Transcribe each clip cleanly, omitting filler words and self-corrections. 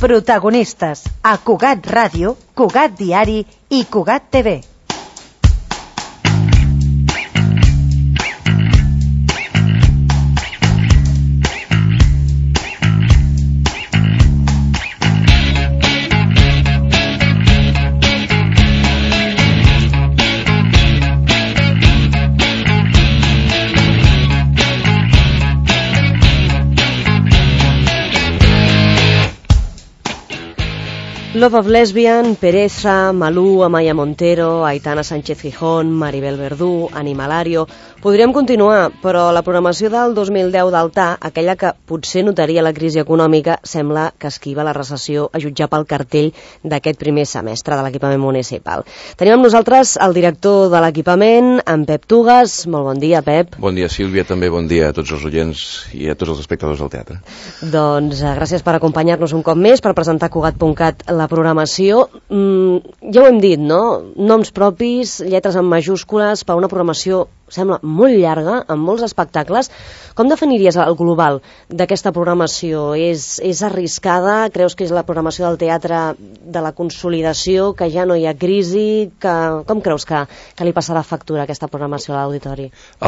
Protagonistes a Cugat Ràdio, Cugat Diari i Cugat TV. Love of Lesbian, Pereza, Malú, Amaya Montero, Aitana Sánchez Gijón, Maribel Verdú, Animalario... Podríem continuar, però la programació del 2010 d'Altà, aquella que potser notaria la crisi econòmica, sembla que esquiva la recessió a jutjar pel cartell d'aquest primer semestre de l'equipament municipal. Tenim amb nosaltres el director de l'equipament, en Pep Tugas. Molt bon dia, Pep. Bon dia, Sílvia. També bon dia a tots els oients i a tots els espectadors del teatre. Doncs gràcies per acompanyar-nos un cop més, per presentar a Cugat.cat la programació. Ja ho hem dit, no? Noms propis, lletres en majúscules, per una programació sembla molt llarga, amb molts espectacles. Com definiries el global d'aquesta programació? És arriscada? Creus que és la programació del teatre de la consolidació, que ja no hi ha crisi? Com creus que li passarà factura aquesta programació a l'auditori?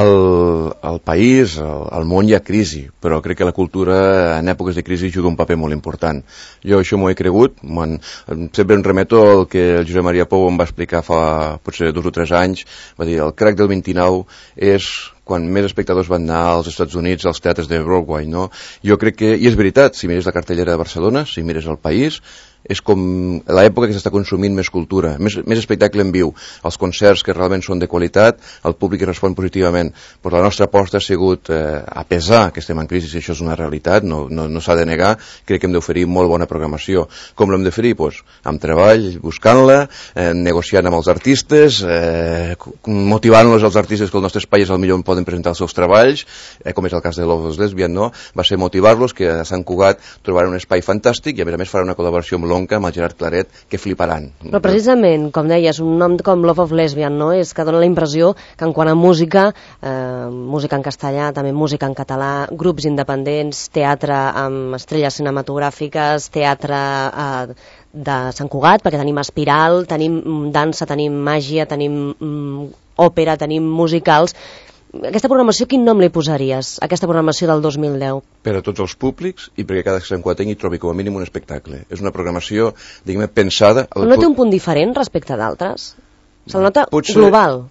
Al país, al món hi ha crisi, però crec que la cultura en èpoques de crisi juga un paper molt important. Jo això m'ho he cregut, sempre em remeto al que el Josep Maria Pou em va explicar fa potser 2 o 3 anys, va dir, el crack del 29 és quan més espectadors van anar als Estats Units, als teatres de Broadway, no? Jo crec que, i és veritat, si mires la cartellera de Barcelona, si mires el país, és com l'època que s'està consumint més cultura, més espectacle en viu, els concerts que realment són de qualitat, el públic que respon positivament. Però la nostra aposta ha sigut, a pesar que estem en crisi, si això és una realitat, no s'ha de negar, crec que hem d'oferir molt bona programació. Com l'hem d'oferir? Doncs amb treball, buscant-la, negociant amb els artistes, motivant-los als artistes que el nostre espai és el millor on poden presentar els seus treballs, com és el cas de Love of Lesbian, no? Va ser motivar-los que a Sant Cugat trobaran un espai fantàstic i a més farà una col·laboració amb amb el Gerard Claret, que fliparan. Però precisament, com deies, un nom com Love of Lesbian, no? És que dona la impressió que en quant a música, música en castellà, també música en català, grups independents, teatre amb estrelles cinematogràfiques, teatre de Sant Cugat, perquè tenim Espiral, tenim dansa, tenim màgia, tenim òpera, tenim musicals. Aquesta programació, quin nom li posaries, aquesta programació del 2010? Per a tots els públics i perquè cada Sant Cugatenc hi trobi com a mínim un espectacle. És una programació, diguem-ne, pensada... Però no té un punt diferent respecte d'altres? Se'l nota global?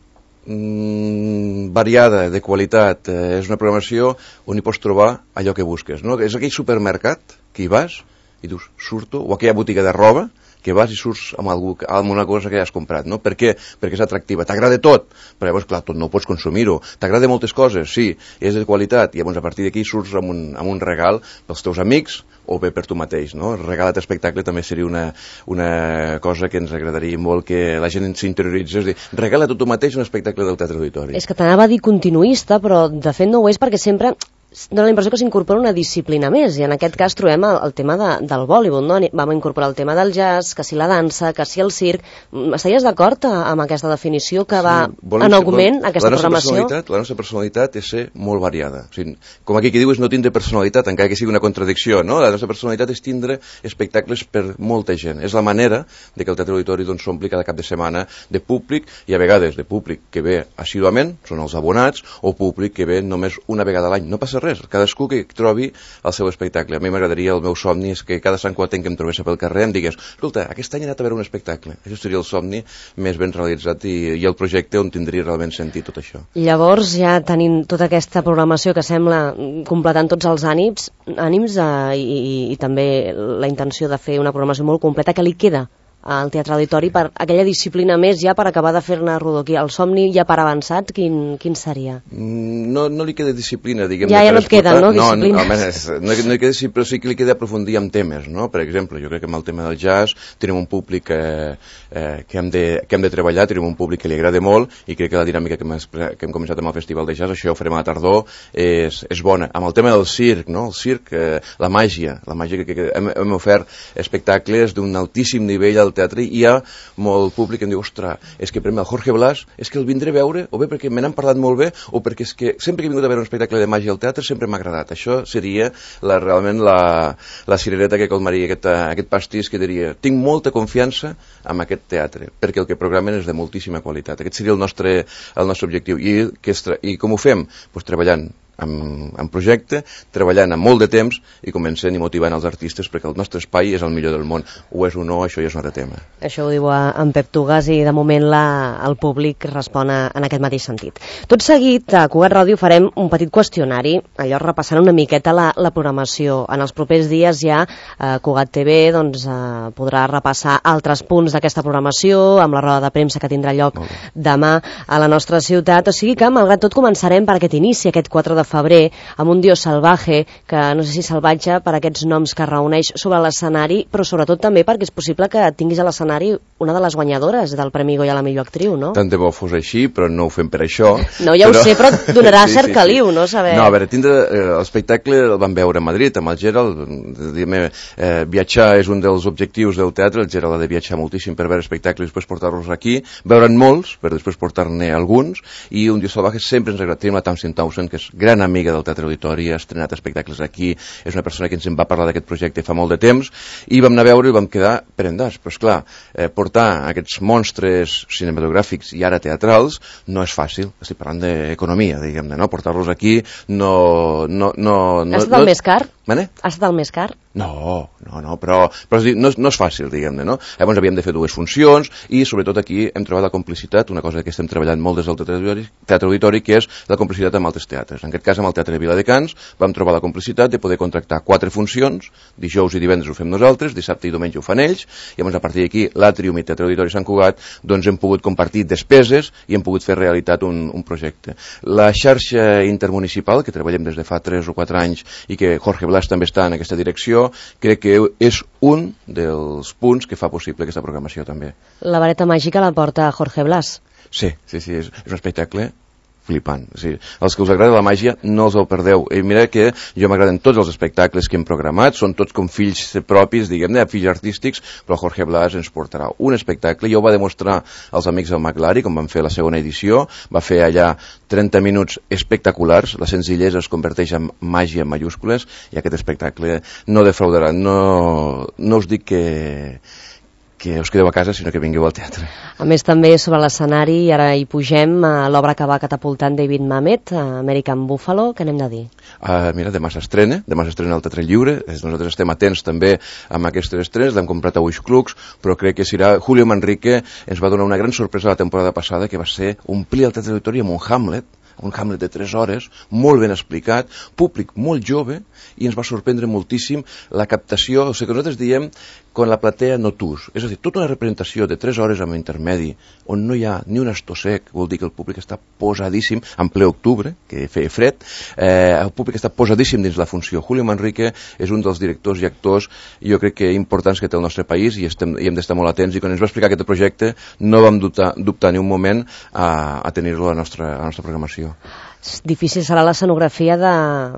Variada, de qualitat. És una programació on hi pots trobar allò que busques, no? És aquell supermercat que hi vas i dius, surto, o aquella botiga de roba que vas i surts amb una cosa que ja has comprat, no? Per què? Perquè és atractiva. T'agrada tot, però llavors, clar, tot no pots consumir-ho. T'agrada moltes coses, sí, és de qualitat, i llavors a partir d'aquí surts amb un regal pels teus amics o bé per tu mateix, no? Regala't espectacle també seria una cosa que ens agradaria molt que la gent s'interioritzi, és a dir, regala't tu mateix un espectacle del Teatre Auditori. És que t'anava a dir continuista, però de fet no ho és perquè sempre dona la impressió que s'incorpora una disciplina més, i en aquest cas trobem el tema del Bollywood, no? Vam incorporar el tema del jazz, que si la dansa, que si el circ. Estaries d'acord amb aquesta definició que va en augment, aquesta programació? La nostra personalitat és ser molt variada. O sigui, com aquí que diu és no tindre personalitat, encara que sigui una contradicció, no? La nostra personalitat és tindre espectacles per molta gent. És la manera de que el Teatre Auditori s'ompli cada cap de setmana de públic, i a vegades de públic que ve assíduament, són els abonats, o públic que ve només una vegada a l'any. No passa res, cadascú que trobi el seu espectacle. A mi m'agradaria, el meu somni és que cada Sant Cugatenc que em trobés pel carrer em digués, escolta, aquest any he anat a veure un espectacle. Això seria el somni més ben realitzat i el projecte on tindria realment sentit tot això. Llavors ja tenim tota aquesta programació que sembla completant tots els ànims i també la intenció de fer una programació molt completa. Que li queda al Teatre Auditori per aquella disciplina més ja per acabar de fer-ne rodó aquí? El somni ja per avançat, quin seria? No li queda disciplina, diguem. Ja no et queda, no? Disciplina. No li queda disciplina, però sí que li queda aprofundir en temes, no? Per exemple, jo crec que amb el tema del jazz tenim un públic que hem de treballar, tenim un públic que li agrada molt, i crec que la dinàmica que hem començat amb el Festival de Jazz, això ja ho farem a la tardor, és bona. Amb el tema del circ, no? El circ, la màgia que hem ofert espectacles d'un altíssim nivell al al teatre, i hi ha molt públic que em diu, ostres, és que per mi el Jorge Blas, és que el vindré a veure, o bé perquè me n'han parlat molt bé, o perquè és que sempre que he vingut a veure un espectacle de màgia al teatre sempre m'ha agradat. Això seria realment la cirereta que colmaria aquest pastís, que diria, tinc molta confiança en aquest teatre, perquè el que programen és de moltíssima qualitat. Aquest seria el nostre objectiu. I com ho fem? Pues treballant en projecte, treballant amb molt de temps i comencent i motivant els artistes, perquè el nostre espai és el millor del món. Ho és o no, això ja és un altre tema. Això ho diu en Pep Tugas, i de moment el públic respon en aquest mateix sentit. Tot seguit, a Cugat Ràdio farem un petit qüestionari, allò repassant una miqueta la programació. En els propers dies ja Cugat TV podrà repassar altres punts d'aquesta programació, amb la roda de premsa que tindrà lloc demà a la nostra ciutat. O sigui que, malgrat tot, començarem per aquest inici, aquest 4 de febrer, amb un Dios Salvaje, que no sé si salvatge per aquests noms que reuneix sobre l'escenari, però sobretot també perquè és possible que tinguis a l'escenari una de les guanyadores del Premi Goya a la millor actriu, no? Tant de bo fos així, però no ho fem per això. No, ja ho sé, però donarà cert caliu, no? Saber... No, a veure, l'espectacle el vam veure a Madrid, amb el Gerald. Viatjar és un dels objectius del teatre, el Gerald ha de viatjar moltíssim per veure espectacles i després portar-los aquí, veure'n molts, per després portar-ne alguns, i un Dios Salvaje sempre ens agrada. Tenim la Tamsin Townsend, que és gran amiga del Teatre Auditori, ha estrenat espectacles aquí, és una persona que ens en va parlar d'aquest projecte fa molt de temps, i vam anar a veure i vam quedar prendats. Però esclar, portar aquests monstres cinematogràfics i ara teatrals no és fàcil. Estic parlant d'economia, diguem-ne, no? Portar-los aquí no... Ha estat el més car? Mane? Ha estat el més car? No, però no és fàcil, diguem-ne, no? Llavors havíem de fer 2 funcions i sobretot aquí hem trobat la complicitat, una cosa que estem treballant molt des del Teatre Auditori, que és la complicitat amb altres teatres. En aquest cas, amb el Teatre de Viladecans vam trobar la complicitat de poder contractar 4 funcions, dijous i divendres ho fem nosaltres, dissabte i diumenge ho fan ells, i llavors a partir d'aquí l'Àtrium i Teatre Auditori Sant Cugat doncs hem pogut compartir despeses i hem pogut fer realitat un projecte. La xarxa intermunicipal, que treballem des de fa 3 o 4 anys i que Jorge Blas també està en aquesta direcció, crec que és un dels punts que fa possible aquesta programació també. La vareta màgica la porta Jorge Blas. Sí, és un espectacle flipant. O sigui, els que us agrada la màgia no els el perdeu. I mira que jo m'agraden tots els espectacles que hem programat, són tots com fills propis, diguem-ne, fills artístics, però Jorge Blas ens portarà un espectacle. Ja ho va demostrar als amics del Maglari, com van fer la segona edició, va fer allà 30 minuts espectaculars, la senzillesa es converteix en màgia en majúscules, i aquest espectacle no defraudarà. No us dic que us quedeu a casa, sinó que vingueu al teatre. A més, també sobre l'escenari, i ara hi pugem, l'obra que va catapultant David Mamet, American Buffalo, què n'hem de dir? Mira, demà s'estrena al Teatre Lliure, nosaltres estem atents també amb aquestes estrenes, l'hem comprat a Ulls Clucs, però crec que serà... Julio Manrique ens va donar una gran sorpresa la temporada passada, que va ser omplir el Teatre Auditori amb un Hamlet de 3 hores, molt ben explicat, públic molt jove, i ens va sorprendre moltíssim la captació, o sigui que nosaltres diem con la platea no tus, és a dir, tota una representació de 3 hores amb intermedi, on no hi ha ni un estosec, vol dir que el públic està posadíssim, en ple octubre, que feia fred, el públic està posadíssim dins la funció. Julio Manrique és un dels directors i actors, jo crec que importants que té el nostre país, i hem d'estar molt atents, i quan ens va explicar aquest projecte no vam dubtar ni un moment a tenir-lo a la nostra programació. Difícil serà l'escenografia de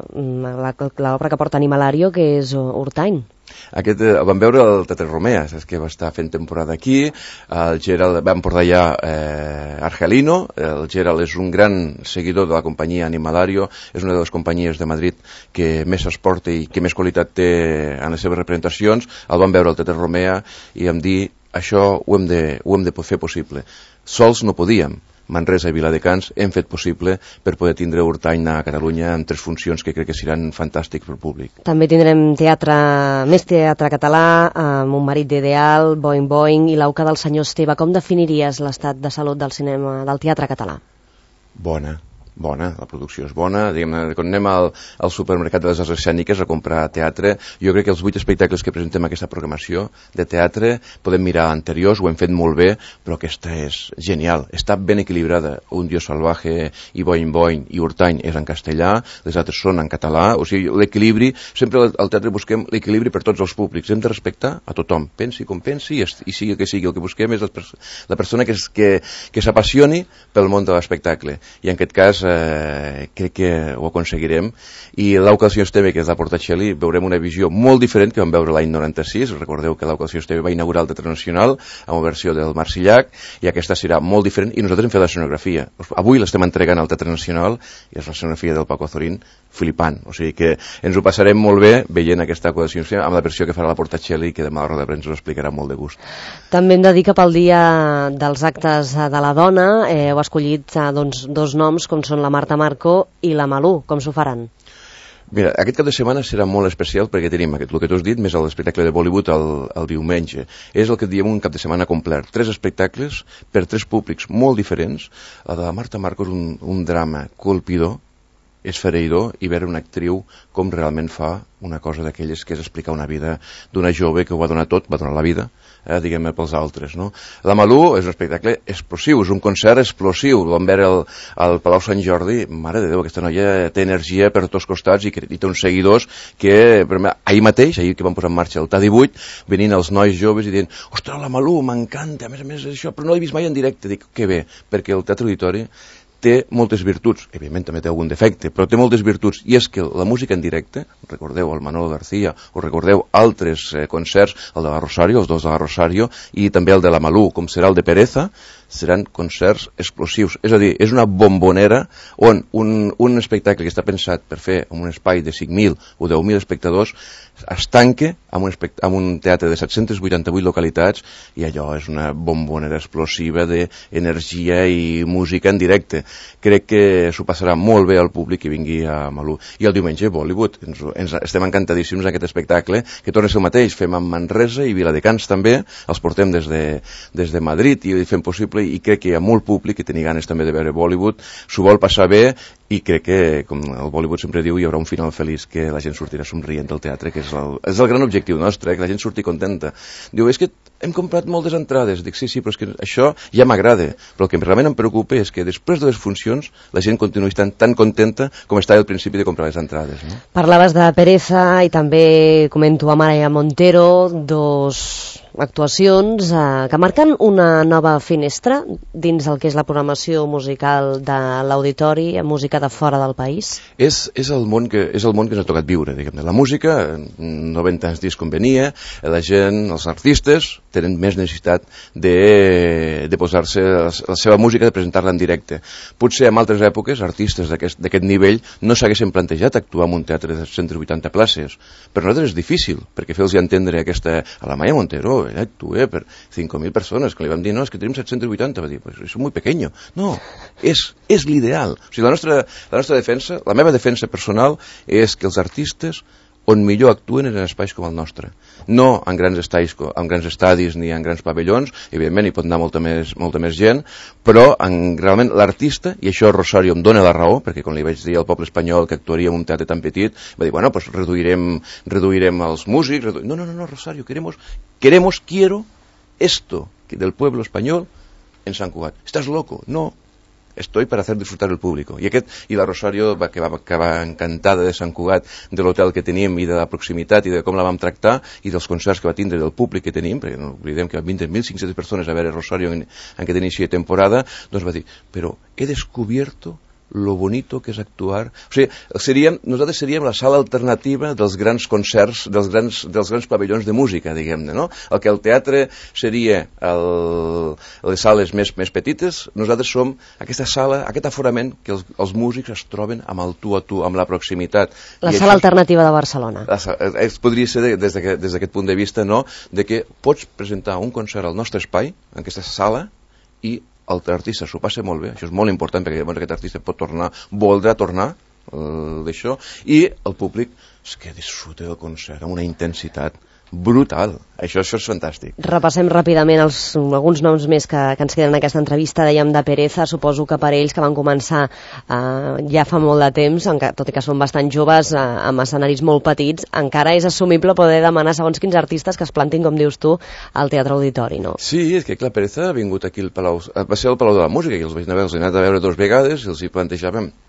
l'obra que porta Animalario, que és Urtany. Aquest el vam veure al Teatre Romea, saps que va estar fent temporada aquí, el Gerald vam portar ja Argelino, el Gerald és un gran seguidor de la companyia Animalario, és una de les companyies de Madrid que més s'exporta i que més qualitat té en les seves representacions, el vam veure al Teatre Romea i em dir, això ho hem de fer possible. Sols no podíem. Manresa i Viladecans hem fet possible per poder tindre Urtany a Catalunya amb 3 funcions que crec que seran fantàstics pel públic. També tindrem més teatre català, amb Un marit d'ideal, Boing Boing i l'Auca del senyor Esteve. Com definiries l'estat de salut del cinema, del teatre català? Bona, la producció és bona, diguem-ne, quan anem al supermercat de les arts escèniques a comprar teatre, jo crec que els 8 espectacles que presentem en aquesta programació de teatre, podem mirar anteriors, ho hem fet molt bé, però aquesta és genial, està ben equilibrada. Un Dios Salvaje i Boing Boing i Urtany és en castellà, les altres són en català, o sigui, l'equilibri, sempre al teatre busquem l'equilibri per tots els públics, hem de respectar a tothom, pensi com pensi i sigui el que busquem és la persona que s'apassioni pel món de l'espectacle, i en aquest cas crec que ho aconseguirem, i l'Ocasió Esteve, que és la Portacelli, veurem una visió molt diferent que vam veure l'any 96. Recordeu que l'Ocasió Esteve va inaugurar el Teatre Nacional amb una versió del Marsillac, i aquesta serà molt diferent, i nosaltres hem fet la escenografia. Avui l'estem entregant al Teatre Nacional, i és l'escenografia del Paco Azorín, flipant. O sigui que ens ho passarem molt bé veient aquesta Ocasió Esteve amb la versió que farà la Portacelli, que demà a la roda de premsa us explicarà molt de gust. També hem de dir que pel dia dels actes de la dona heu escollit dos noms, com són la Marta Marco i la Malú. Com s'ho faran? Mira, aquest cap de setmana serà molt especial perquè tenim el que tu has dit, més l'espectacle de Bollywood el diumenge. És el que diem un cap de setmana complet. 3 espectacles per 3 públics molt diferents. La de la Marta Marco és un drama colpidor, esfereïdor, i veure una actriu com realment fa una cosa d'aquelles que és explicar una vida d'una jove que ho va donar tot, va donar la vida, diguem-ne, pels altres, no? La Malú és un espectacle explosiu, és un concert explosiu. Vam veure al Palau Sant Jordi, mare de Déu, aquesta noia té energia per tots costats i té uns seguidors que, ahir mateix, ahir que vam posar en marxa el TA18, venint els nois joves i dient, ostres, la Malú, m'encanta, a més això, però no l'he vist mai en directe. Dic, que bé, perquè el Teatre Auditori té moltes virtuts, evidentment també té algun defecte, però té moltes virtuts, i és que la música en directe, recordeu el Manolo García, o recordeu altres concerts, el de la Rosario, els 2 de la Rosario, i també el de la Malú, com serà el de Pereza, seran concerts explosius. És a dir, és una bombonera on un espectacle que està pensat per fer en un espai de 5.000 o 10.000 espectadors es tanca amb un teatre de 788 localitats, i allò és una bombonera explosiva d'energia i música en directe. Crec que s'ho passarà molt bé al públic que vingui a Malú. I el diumenge Bollywood, estem encantadíssims d'aquest espectacle, que torna a ser el mateix, fem amb Manresa i Viladecans també, els portem des de Madrid i fem possible, i crec que hi ha molt públic que tenia ganes també de veure Bollywood, s'ho vol passar bé, i crec que, com el Bollywood sempre diu, hi haurà un final feliç, que la gent sortirà somrient del teatre, que és el gran objectiu nostre, que la gent surti contenta. Diu, és que hem comprat moltes entrades. Dic, sí, però és que això ja m'agrada, però el que realment em preocupa és que després de les funcions la gent continuï estant tan contenta com estava al principi de comprar les entrades, no? Parlaves de Pereza, i també comento a Mara Montero, 2 actuacions que marquen una nova finestra dins el que és la programació musical de l'auditori, música de fora del país. És el món que ens ha tocat viure, diguem-ne. La música, 90 anys disc com venia, la gent, els artistes, tenen més necessitat de posar-se la seva música, de presentar-la en directe. Potser en altres èpoques, artistes d'aquest nivell no s'haguessin plantejat actuar en un teatre de 180 places. Per nosaltres és difícil, perquè fer-los entendre aquesta... A la Maya Montero, actué per 5.000 persones, que li vam dir, no, és que tenim 780, va dir, pues és molt pequeño. No, és l'ideal. O sigui, la nostra defensa, la meva defensa personal, és que els artistes on millor actuen en espais com el nostre. No en grans estadis ni en grans pavellons, evidentment hi pot anar molta més gent, però realment l'artista, i això Rosario em dona la raó, perquè quan li vaig dir al poble espanyol que actuaria en un teatre tan petit, va dir, bueno, pues reduirem els músics. No, Rosario, quiero esto del pueblo español en Sant Cugat. ¿Estás loco? No. Estoy para hacer disfrutar el público. I la Rosario, que va acabar encantada de Sant Cugat, de l'hotel que teníem i de la proximitat i de com la vam tractar i dels concerts que va tindre, del públic que tenim, perquè no oblidem que van 20.500 persones a veure Rosario en que inicia temporada, doncs va dir, però he descubierto lo bonito que és actuar. O sigui, nosaltres seríem la sala alternativa dels grans concerts, dels grans pavellons de música, diguem-ne, no? El que el teatre seria les sales més petites, nosaltres som aquesta sala, aquest aforament que els músics es troben amb el tu a tu, amb la proximitat. La sala alternativa de Barcelona. Podria ser des d'aquest punt de vista, no?, de que pots presentar un concert al nostre espai, en aquesta sala, i l'artista s'ho passa molt bé, això és molt important perquè llavors aquest artista pot voldrà tornar d'això, i el públic és que disfruta del concert amb una intensitat brutal. Això és fantàstic. Repassem ràpidament alguns noms més que ens queden en aquesta entrevista. Dèiem de Pereza, suposo que per ells que van començar ja fa molt de temps, tot i que són bastant joves, amb escenaris molt petits, encara és assumible poder demanar segons quins artistes que es plantin, com dius tu, al Teatre Auditori, no? Sí, és que clar, Pereza ha vingut aquí al Palau, va ser al Palau de la Música, i els vaig anar a veure 2 vegades i els hi plantejàvem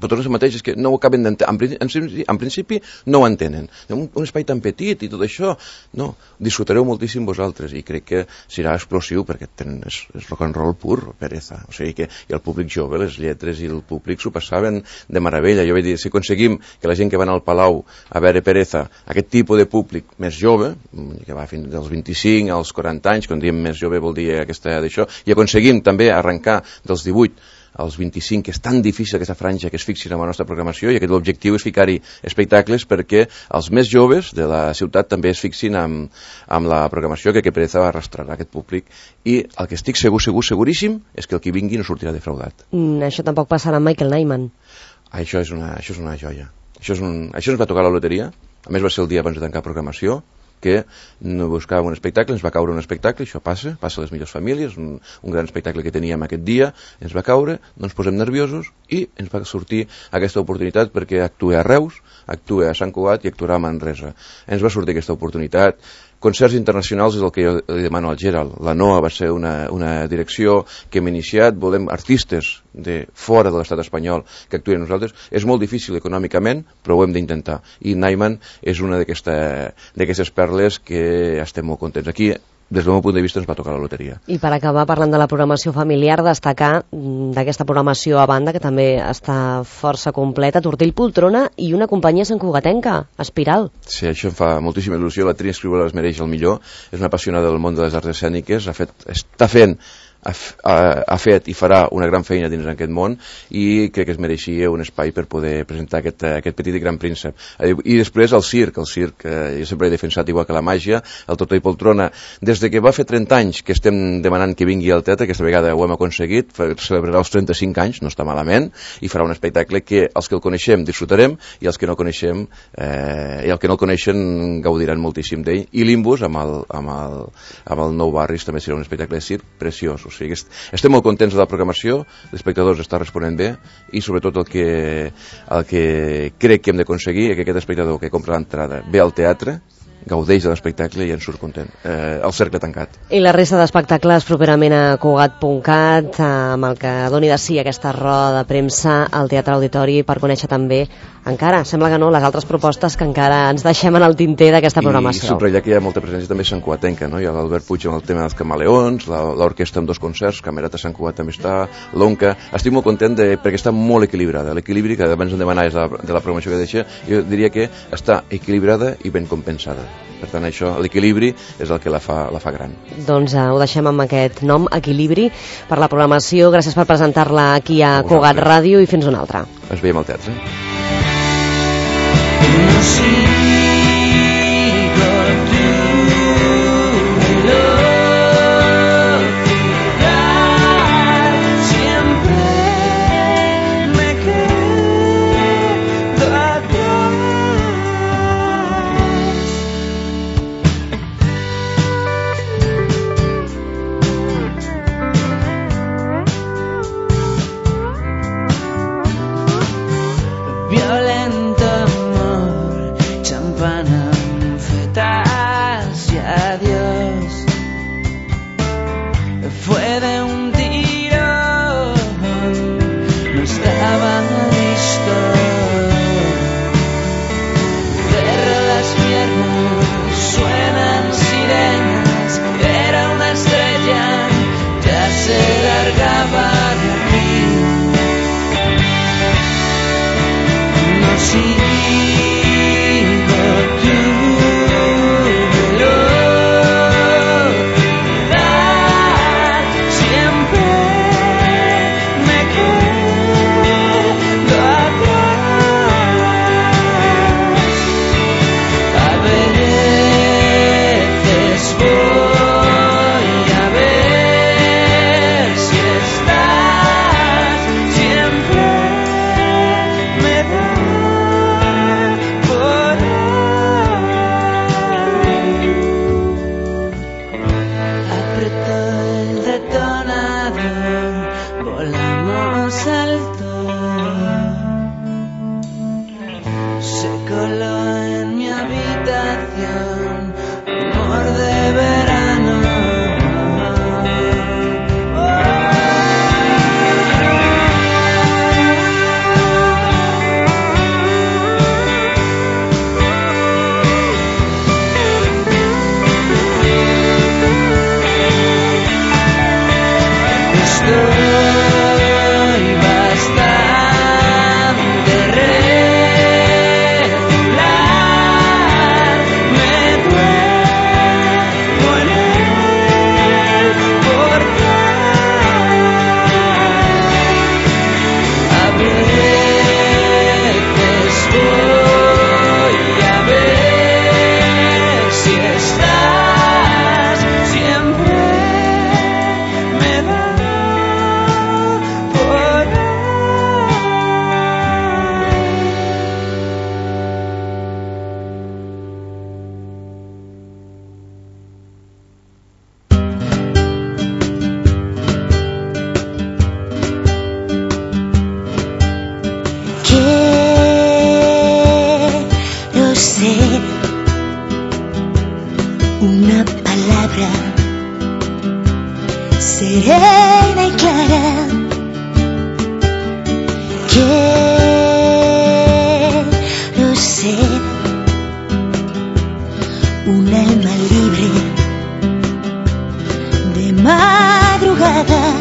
però tot el mateix és que no ho acaben d'entendre. En principi no ho entenen. Un espai tan petit i tot això, no, disfrutareu moltíssim vosaltres i crec que serà explosiu perquè és rock and roll pur, Pereza. O sigui que i el públic jove, les lletres i el públic s'ho passaven de meravella. Jo vaig dir, si aconseguim que la gent que va anar al Palau a veure Pereza, aquest tipus de públic més jove, que va fins dels 25 als 40 anys, quan diem més jove vol dir aquesta d'això, i aconseguim també arrencar dels 18 als 25, que és tan difícil aquesta franja que es fixin en la nostra programació, i aquest objectiu és ficar-hi espectacles perquè els més joves de la ciutat també es fixin amb la programació que Pereza va arrastrar a aquest públic, i el que estic seguríssim és que el que vingui no sortirà defraudat. Això tampoc passarà amb Michael Nyman. Això és una joia. Això ens va tocar la loteria, a més va ser el dia abans de tancar programació, que no buscàvem un espectacle, ens va caure un espectacle, això passa a les millors famílies, un gran espectacle que teníem aquest dia, ens va caure, no ens posem nerviosos i ens va sortir aquesta oportunitat perquè actué a Reus, actué a Sant Cugat i actuarà a Manresa. Ens va sortir aquesta oportunitat. Concerts internacionals és el que jo li demano al Gerald. La NOA va ser una direcció que hem iniciat, volem artistes de fora de l'estat espanyol que actuïn nosaltres. És molt difícil econòmicament, però ho hem d'intentar. I Nyman és una d'aquestes perles que estem molt contents. Aquí, des del meu punt de vista, ens va tocar la loteria. I per acabar, parlant de la programació familiar, destacar d'aquesta programació a banda, que també està força completa, Tortell Poltrona i una companyia santcugatenca, Espiral. Sí, això em fa moltíssima il·lusió. La Trini Escrivá es mereix el millor. És una apassionada del món de les arts escèniques, ha fet i farà una gran feina dins d'aquest món i crec que es mereixia un espai per poder presentar aquest petit i gran príncep. I després el circ, jo sempre he defensat igual que la màgia, el Tortell Poltrona, des de que va fer 30 anys que estem demanant que vingui al teatre, aquesta vegada ho hem aconseguit, celebrarà els 35 anys, no està malament, i farà un espectacle que els que el coneixem disfrutarem i els que no coneixem i els que no el coneixen gaudiran moltíssim d'ell. I Limbus amb el Nou Barris també serà un espectacle de circ preciós. O sigui, estem molt contents de la programació, l'espectador està responent bé i sobretot el que crec que hem d'aconseguir és que aquest espectador que compra l'entrada ve al teatre, gaudeix de l'espectacle i en surt content. El cercle tancat. I la resta d'espectacles properament a Cugat.cat, amb el que doni de si aquesta roda de premsa al Teatre Auditori per conèixer també, encara, sembla que no, les altres propostes que encara ens deixem en el tinter d'aquesta programació. I subratllar que hi ha molta presència també santcugatenca, no? Hi ha l'Albert Puig amb el tema dels camaleons, l'orquestra amb 2 concerts, Camerata Sant Cugat també està, l'Onca. Estic molt content perquè està molt equilibrada. L'equilibri que abans em demanaves de la programació que deixa, jo diria que està equilibrada i ben compensada. Per tant, això, l'equilibri és el que la fa gran. Doncs ho deixem amb aquest nom, Equilibri, per la programació. Gràcies per presentar-la aquí a Cugat Ràdio i fins una altra. Ens veiem al teatre. una palabra serena y clara. Quiero ser un alma libre de madrugada.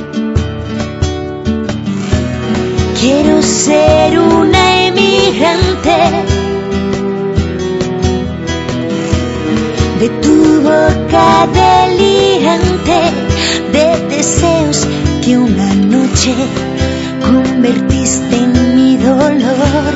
Quiero ser una emigrante de tu boca delirante, de deseos que una noche convertiste en mi dolor.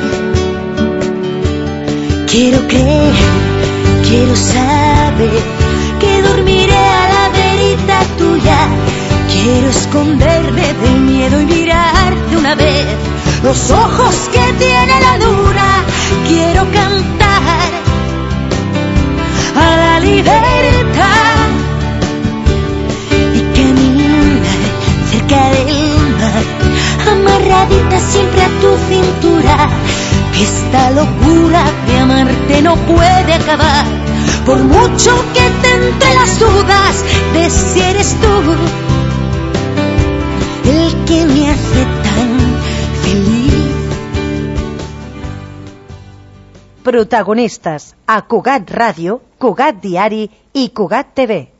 Quiero creer, quiero saber que dormiré a la verita tuya. Quiero esconderme del miedo y mirar de una vez los ojos que tiene la luna. Quiero cantar a la libertad y caminar cerca del mar, amarradita siempre a tu cintura. Que esta locura de amarte no puede acabar, por mucho que te entre las dudas de si eres tú el que me hace tan feliz. Protagonistes a Cugat Ràdio, Cugat Diari i Cugat TV.